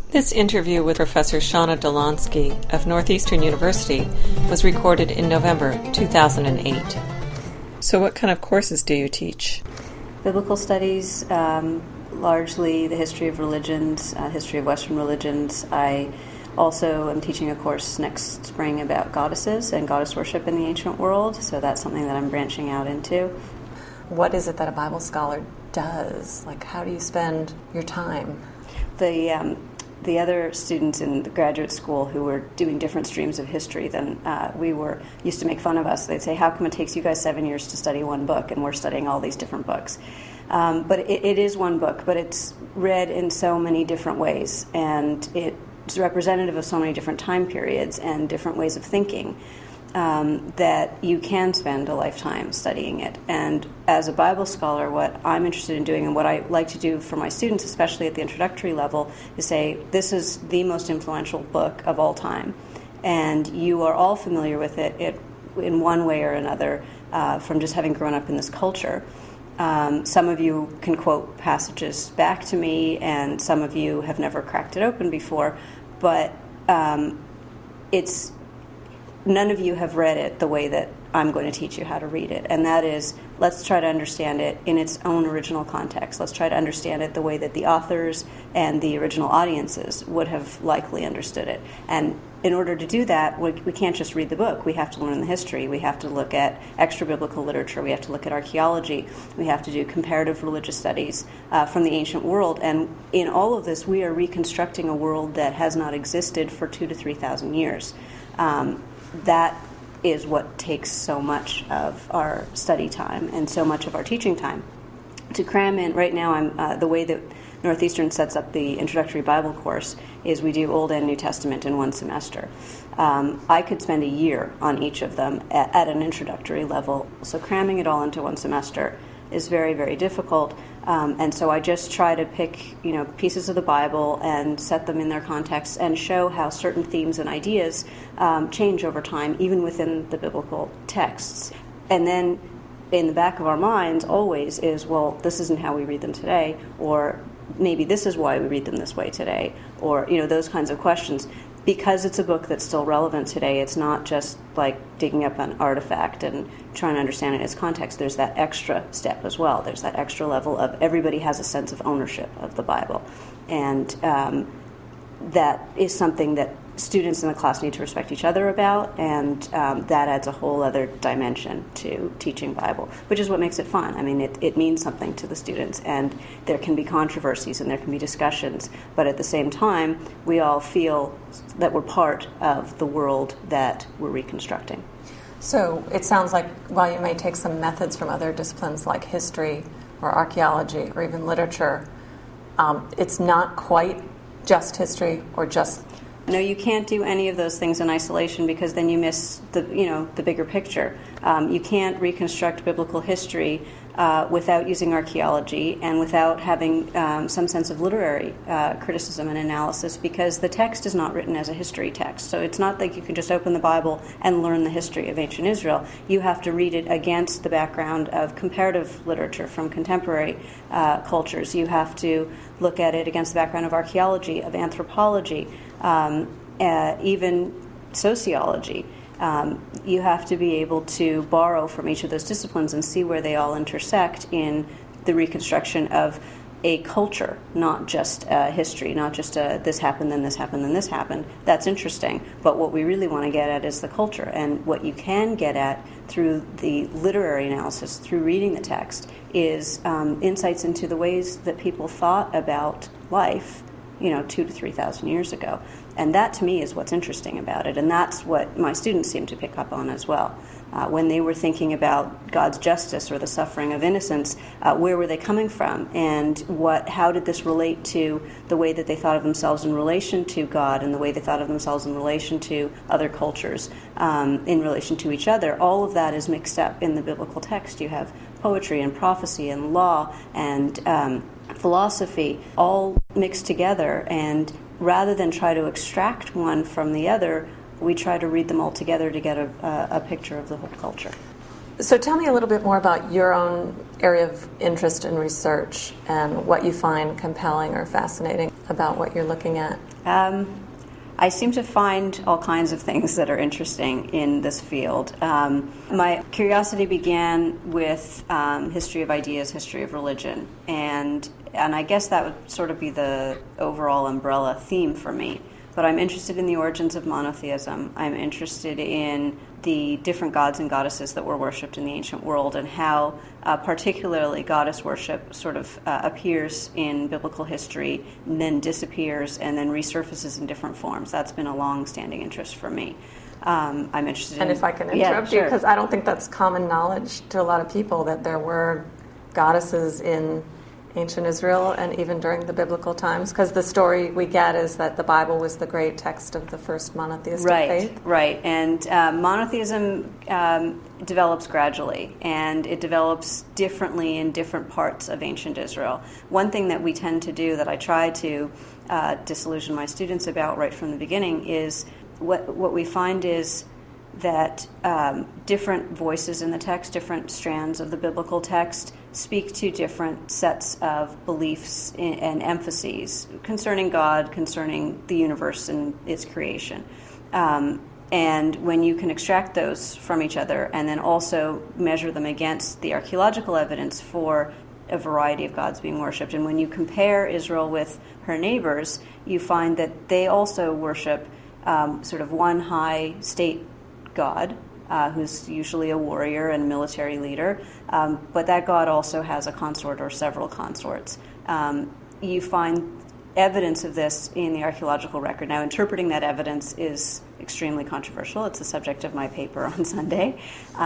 This interview with Professor Shauna Dolonsky of Northeastern University was recorded in November 2008. So what kind of courses do you teach? Biblical studies, largely the history of religions, history of Western religions. I also am teaching a course next spring about goddesses and goddess worship in the ancient world, so that's something that I'm branching out into. What is it that a Bible scholar does? Like, how do you spend your time? The other students in the graduate school who were doing different streams of history than we were used to make fun of us. They'd say, how come it takes you guys 7 years to study one book and we're studying all these different books? But it is one book, but it's read in so many different ways, and it's representative of so many different time periods and different ways of thinking that you can spend a lifetime studying it. And as a Bible scholar, what I'm interested in doing and what I like to do for my students, especially at the introductory level, is say, this is the most influential book of all time. And you are all familiar with it in one way or another from just having grown up in this culture. Some of you can quote passages back to me, and some of you have never cracked it open before, but none of you have read it the way that I'm going to teach you how to read it, and that is, let's try to understand it in its own original context. Let's try to understand it the way that the authors and the original audiences would have likely understood it. And in order to do that, we can't just read the book. We have to learn the history. We have to look at extra-biblical literature. We have to look at archaeology. We have to do comparative religious studies from the ancient world. And in all of this, we are reconstructing a world that has not existed for 2,000 to 3,000 years. That is what takes so much of our study time and so much of our teaching time. To cram in, right now, I'm the way that Northeastern sets up the introductory Bible course is we do Old and New Testament in one semester. I could spend a year on each of them at an introductory level, so cramming it all into one semester is very, very difficult. And so I just try to pick, pieces of the Bible and set them in their context and show how certain themes and ideas change over time, even within the biblical texts. And then in the back of our minds always is, well, this isn't how we read them today, or maybe this is why we read them this way today, or, those kinds of questions. Because it's a book that's still relevant today, it's not just like digging up an artifact and trying to understand it in its context. There's that extra step as well. There's that extra level of everybody has a sense of ownership of the Bible. And that is something that students in the class need to respect each other about, and that adds a whole other dimension to teaching Bible, which is what makes it fun. I mean, it means something to the students, and there can be controversies and there can be discussions, but at the same time, we all feel that we're part of the world that we're reconstructing. So it sounds like while you may take some methods from other disciplines like history or archaeology or even literature, it's not quite just history or just... No, you can't do any of those things in isolation, because then you miss the bigger picture. You can't reconstruct biblical history without using archaeology and without having some sense of literary criticism and analysis, because the text is not written as a history text. So it's not like you can just open the Bible and learn the history of ancient Israel. You have to read it against the background of comparative literature from contemporary cultures. You have to look at it against the background of archaeology, of anthropology, even sociology. You have to be able to borrow from each of those disciplines and see where they all intersect in the reconstruction of a culture, not just history, not just this happened, then this happened, then this happened. That's interesting, but what we really want to get at is the culture. And what you can get at through the literary analysis, through reading the text, is insights into the ways that people thought about life 2,000 to 3,000 years ago. And that, to me, is what's interesting about it. And that's what my students seem to pick up on as well. When they were thinking about God's justice or the suffering of innocents, where were they coming from? And how did this relate to the way that they thought of themselves in relation to God and the way they thought of themselves in relation to other cultures, in relation to each other? All of that is mixed up in the biblical text. You have poetry and prophecy and law and philosophy all mixed together, and rather than try to extract one from the other, we try to read them all together to get a picture of the whole culture. So tell me a little bit more about your own area of interest and research and what you find compelling or fascinating about what you're looking at. I seem to find all kinds of things that are interesting in this field. My curiosity began with history of ideas, history of religion, and I guess that would sort of be the overall umbrella theme for me. But I'm interested in the origins of monotheism. I'm interested in the different gods and goddesses that were worshipped in the ancient world and how particularly goddess worship sort of appears in biblical history and then disappears and then resurfaces in different forms. That's been a long-standing interest for me. I'm interested and in... if I can interrupt you, because I don't think that's common knowledge to a lot of people that there were goddesses in ancient Israel and even during the biblical times, because the story we get is that the Bible was the great text of the first monotheistic faith. Right, and monotheism develops gradually, and it develops differently in different parts of ancient Israel. One thing that we tend to do that I try to disillusion my students about right from the beginning is what we find is that different voices in the text, different strands of the biblical text, speak to different sets of beliefs and emphases concerning God, concerning the universe and its creation. And when you can extract those from each other and then also measure them against the archaeological evidence for a variety of gods being worshipped, and when you compare Israel with her neighbors, you find that they also worship sort of one high state god, who's usually a warrior and military leader, but that god also has a consort or several consorts. You find evidence of this in the archaeological record. Now, interpreting that evidence is extremely controversial. It's the subject of my paper on Sunday.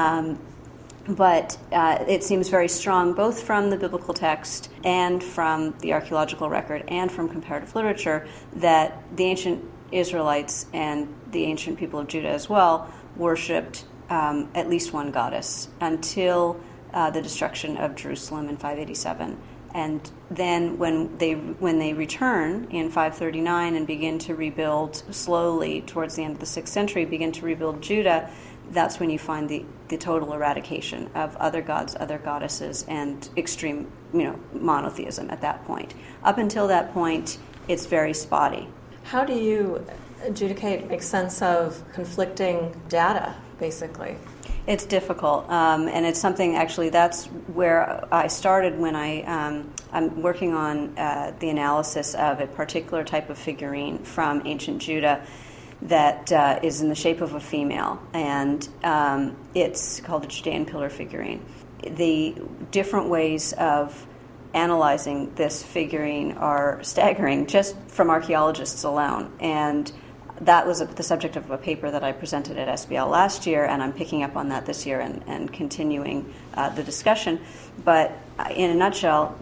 But it seems very strong, both from the biblical text and from the archaeological record and from comparative literature, that the ancient Israelites and the ancient people of Judah as well worshipped at least one goddess until the destruction of Jerusalem in 587. And then when they return in 539 and begin to rebuild slowly towards the end of the 6th century, begin to rebuild Judah, that's when you find the total eradication of other gods, other goddesses, and extreme monotheism at that point. Up until that point, it's very spotty. How do you adjudicate, make sense of conflicting data, basically? It's difficult, and it's something, actually, that's where I started when I'm working on the analysis of a particular type of figurine from ancient Judah that is in the shape of a female, and it's called a Judean pillar figurine. The different ways of analyzing this figurine are staggering, just from archaeologists alone, and that was the subject of a paper that I presented at SBL last year, and I'm picking up on that this year and continuing the discussion. But in a nutshell,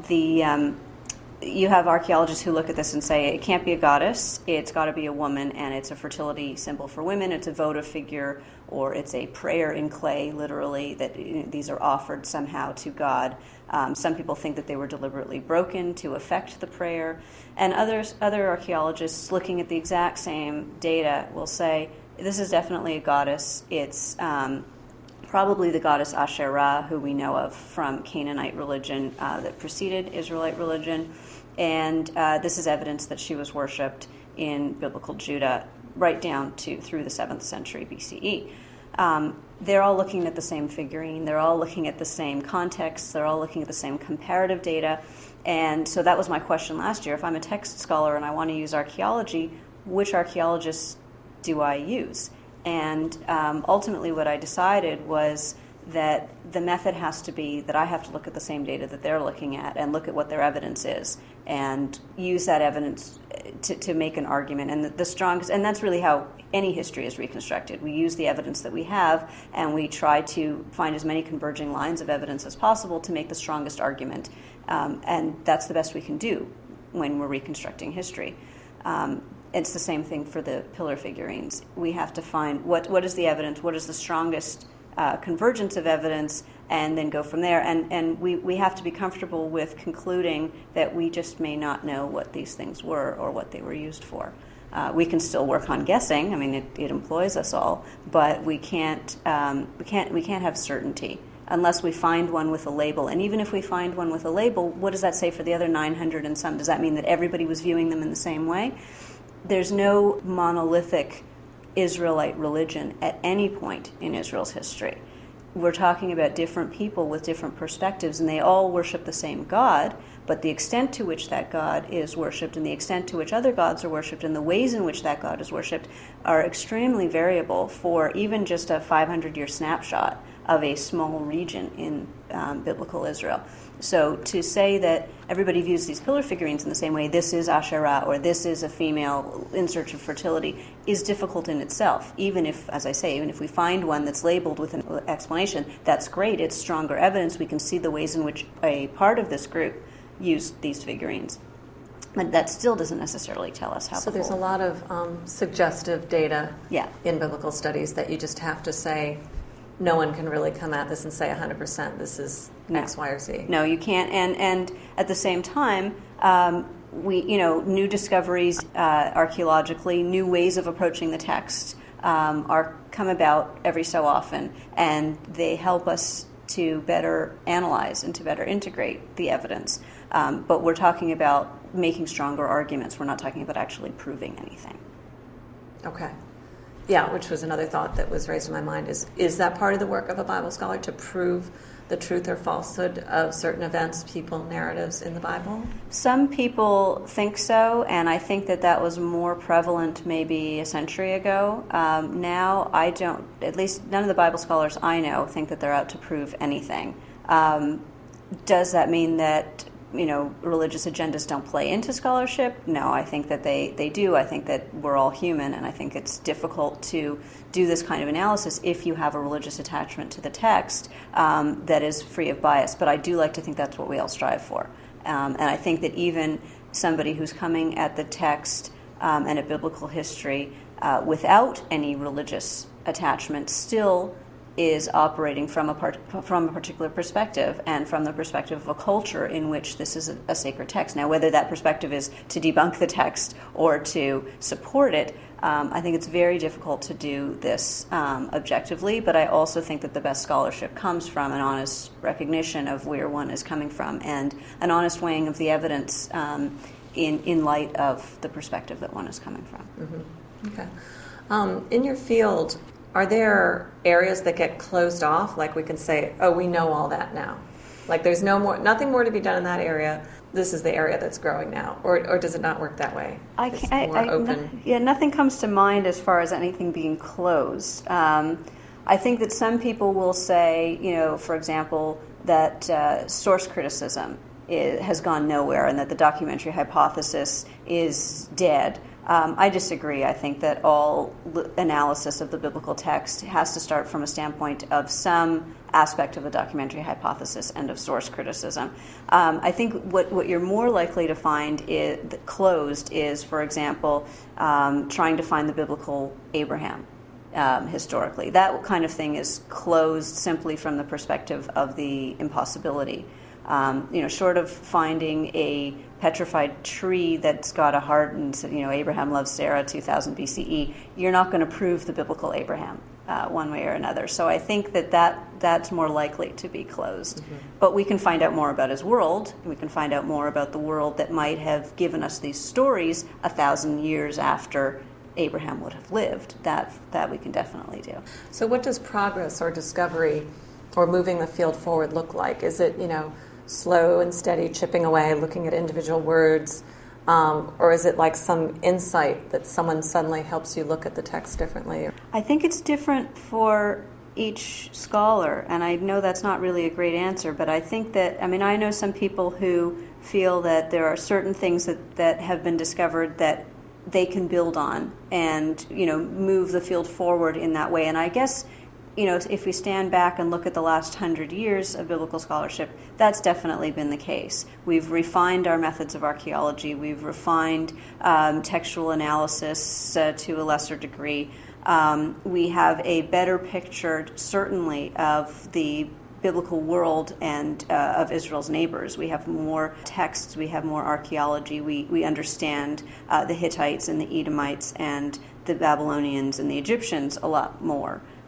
you have archaeologists who look at this and say it can't be a goddess, it's got to be a woman, and it's a fertility symbol for women, it's a votive figure, or it's a prayer in clay, literally, that these are offered somehow to God. Some people think that they were deliberately broken to affect the prayer. And other archaeologists looking at the exact same data will say, this is definitely a goddess. It's probably the goddess Asherah, who we know of from Canaanite religion that preceded Israelite religion. And this is evidence that she was worshipped in biblical Judah right down through the 7th century BCE. They're all looking at the same figurine. They're all looking at the same context. They're all looking at the same comparative data. And so that was my question last year. If I'm a text scholar and I want to use archaeology, which archaeologists do I use? And ultimately what I decided was that the method has to be that I have to look at the same data that they're looking at and look at what their evidence is and use that evidence to make an argument. And the strongest, and that's really how any history is reconstructed. We use the evidence that we have and we try to find as many converging lines of evidence as possible to make the strongest argument. And that's the best we can do when we're reconstructing history. It's the same thing for the pillar figurines. We have to find what is the evidence, what is the strongest convergence of evidence, and then go from there. And we have to be comfortable with concluding that we just may not know what these things were or what they were used for. We can still work on guessing. I mean, it employs us all, but we can't have certainty unless we find one with a label. And even if we find one with a label, what does that say for the other 900 and some? Does that mean that everybody was viewing them in the same way? There's no monolithic Israelite religion at any point in Israel's history. We're talking about different people with different perspectives, and they all worship the same God, but the extent to which that God is worshipped and the extent to which other gods are worshipped and the ways in which that God is worshipped are extremely variable for even just a 500-year snapshot of a small region in biblical Israel. So to say that everybody views these pillar figurines in the same way, this is Asherah or this is a female in search of fertility, is difficult in itself. Even if, as I say, even if we find one that's labeled with an explanation, that's great. It's stronger evidence. We can see the ways in which a part of this group used these figurines. But that still doesn't necessarily tell us how. So there's a lot of suggestive data Yeah. in biblical studies that you just have to say, no one can really come at this and say 100% this is X, Y, or Z. No, you can't. And at the same time, new discoveries archaeologically, new ways of approaching the text come about every so often, and they help us to better analyze and to better integrate the evidence. But we're talking about making stronger arguments. We're not talking about actually proving anything. Okay. Yeah, which was another thought that was raised in my mind is that part of the work of a Bible scholar to prove the truth or falsehood of certain events, people, narratives in the Bible? Some people think so, and I think that was more prevalent maybe a century ago. Now, I don't, at least none of the Bible scholars I know think that they're out to prove anything. Does that mean that religious agendas don't play into scholarship? No, I think that they do. I think that we're all human, and I think it's difficult to do this kind of analysis if you have a religious attachment to the text that is free of bias. But I do like to think that's what we all strive for. And I think that even somebody who's coming at the text and at biblical history without any religious attachment still is operating from a particular perspective and from the perspective of a culture in which this is a sacred text. Now, whether that perspective is to debunk the text or to support it, I think it's very difficult to do this objectively, but I also think that the best scholarship comes from an honest recognition of where one is coming from and an honest weighing of the evidence in light of the perspective that one is coming from. Mm-hmm. Okay. In your field, are there areas that get closed off? Like we can say, oh, we know all that now. Like there's nothing more to be done in that area. This is the area that's growing now. Or does it not work that way? Open? Nothing comes to mind as far as anything being closed. I think that some people will say, for example, that source criticism has gone nowhere and that the documentary hypothesis is dead. I disagree. I think that all analysis of the biblical text has to start from a standpoint of some aspect of the documentary hypothesis and of source criticism. I think what you're more likely to find closed is, for example, trying to find the biblical Abraham historically. That kind of thing is closed simply from the perspective of the impossibility. Short of finding a petrified tree that's got a heart and Abraham loves Sarah 2000 BCE, you're not going to prove the biblical Abraham one way or another. So I think that's more likely to be closed. Mm-hmm. But we can find out more about his world. We can find out more about the world that might have given us these stories 1,000 years after Abraham would have lived. That we can definitely do. So what does progress or discovery or moving the field forward look like? Is it, slow and steady, chipping away, looking at individual words, or is it like some insight that someone suddenly helps you look at the text differently? I think it's different for each scholar, and I know that's not really a great answer, but I think that, I know some people who feel that there are certain things that have been discovered that they can build on and, move the field forward in that way. And I guess, if we stand back and look at the last 100 years of biblical scholarship, that's definitely been the case. We've refined our methods of archaeology. We've refined textual analysis to a lesser degree. We have a better picture, certainly, of the biblical world and of Israel's neighbors. We have more texts. We have more archaeology. We understand the Hittites and the Edomites and the Babylonians and the Egyptians a lot more.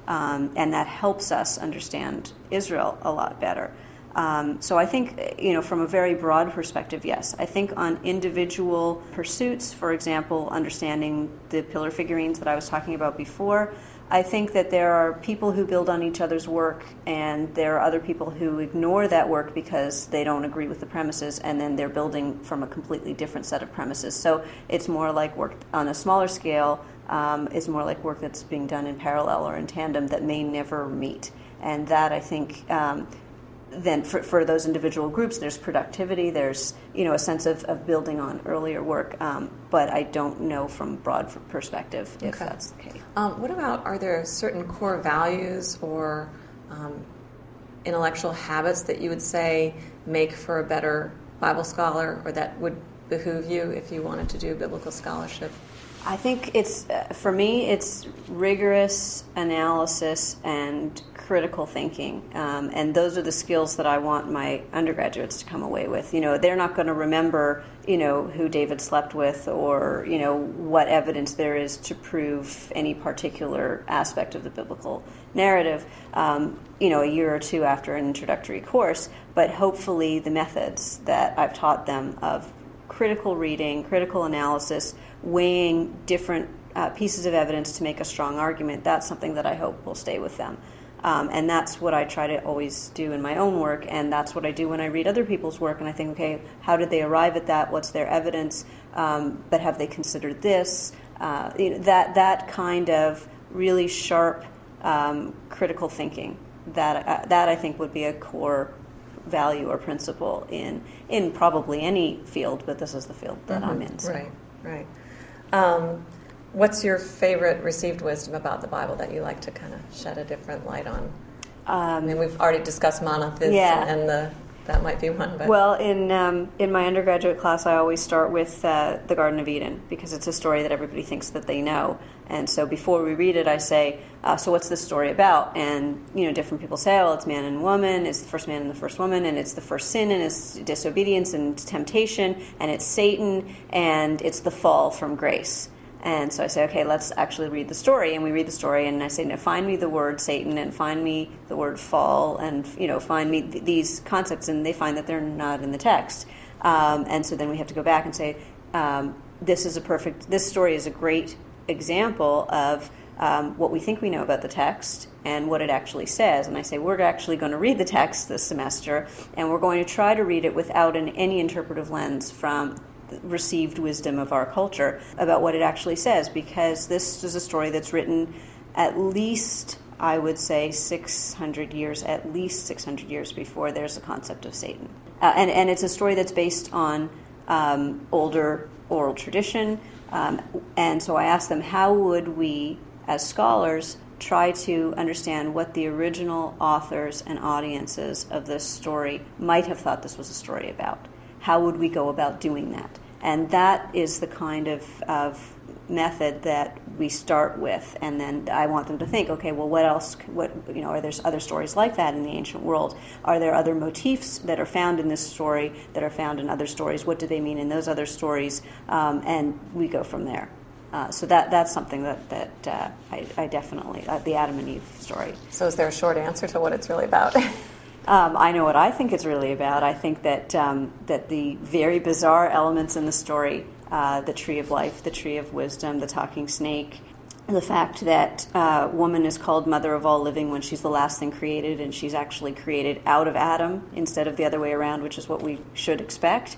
and that helps us understand Israel a lot better. So I think, from a very broad perspective, yes. I think on individual pursuits, for example, understanding the pillar figurines that I was talking about before, I think that there are people who build on each other's work, and there are other people who ignore that work because they don't agree with the premises, and then they're building from a completely different set of premises. So it's more like work on a smaller scale, is more like work that's being done in parallel or in tandem that may never meet. And that, I think, then for those individual groups, there's productivity, there's a sense of building on earlier work, but I don't know from broad perspective if that's the case. What about, are there certain core values or intellectual habits that you would say make for a better Bible scholar, or that would behoove you if you wanted to do biblical scholarship? I think for me, it's rigorous analysis and critical thinking, and those are the skills that I want my undergraduates to come away with. They're not going to remember, who David slept with, or what evidence there is to prove any particular aspect of the biblical narrative, a year or two after an introductory course. But hopefully, the methods that I've taught them of critical reading, critical analysis, weighing different pieces of evidence to make a strong argument, that's something that I hope will stay with them. And that's what I try to always do in my own work, and that's what I do when I read other people's work, and I think, okay, how did they arrive at that? What's their evidence? But have they considered this? That kind of really sharp critical thinking, that I think would be a core value or principle in probably any field, but this is the field that I'm in. So. Right. What's your favorite received wisdom about the Bible that you like to kind of shed a different light on? We've already discussed monotheism, and that might be one. But. Well, in my undergraduate class, I always start with the Garden of Eden, because it's a story that everybody thinks that they know. And so before we read it, I say, so what's this story about? And, different people say, well, it's man and woman, it's the first man and the first woman, and it's the first sin, and it's disobedience and temptation, and it's Satan, and it's the fall from grace. And so I say, okay, let's actually read the story. And we read the story, and I say, no, find me the word Satan, and find me the word fall, and, find me these concepts. And they find that they're not in the text. And so then we have to go back and say, this story is a great example of what we think we know about the text and what it actually says. And I say, we're actually going to read the text this semester, and we're going to try to read it without any interpretive lens from received wisdom of our culture about what it actually says, because this is a story that's written at least, I would say, 600 years before there's a concept of Satan. And it's a story that's based on older oral tradition. And so I asked them, how would we, as scholars, try to understand what the original authors and audiences of this story might have thought this was a story about? How would we go about doing that? And that is the kind of method that we start with, and then I want them to think, okay, well, what else? Are there other stories like that in the ancient world? Are there other motifs that are found in this story that are found in other stories? What do they mean in those other stories? And we go from there. So that's something that I definitely, the Adam and Eve story. So is there a short answer to what it's really about? I know what I think it's really about. I think that the very bizarre elements in the story, the tree of life, the tree of wisdom, the talking snake, the fact that woman is called mother of all living when she's the last thing created, and she's actually created out of Adam instead of the other way around, which is what we should expect.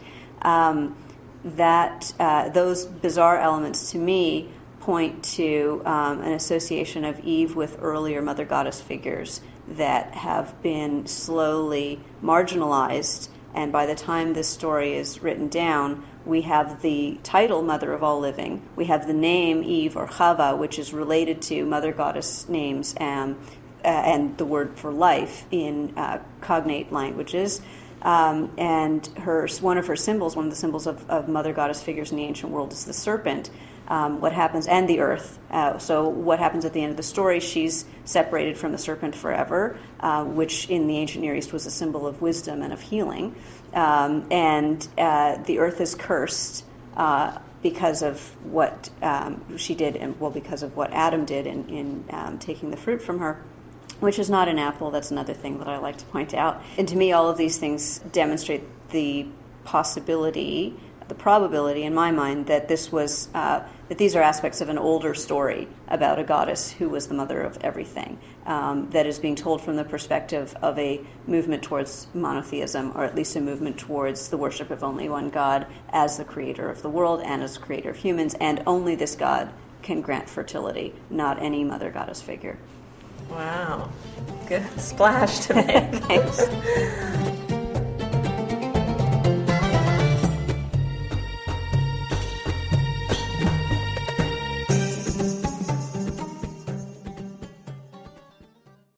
Those bizarre elements to me point to an association of Eve with earlier mother goddess figures that have been slowly marginalized, and by the time this story is written down, we have the title Mother of All Living, we have the name Eve or Chava, which is related to mother goddess names, and the word for life in cognate languages. And one of the symbols of mother goddess figures in the ancient world is the serpent. What happens, and the earth. So what happens at the end of the story, she's separated from the serpent forever, which in the ancient Near East was a symbol of wisdom and of healing. And the earth is cursed because of what she did, and because of what Adam did in taking the fruit from her, which is not an apple. That's another thing that I like to point out. And to me, all of these things demonstrate the possibility, the probability in my mind, that this was that these are aspects of an older story about a goddess who was the mother of everything, that is being told from the perspective of a movement towards monotheism, or at least a movement towards the worship of only one God as the creator of the world and as the creator of humans, and only this God can grant fertility, not any mother goddess figure. Wow. Good splash to make. Thanks.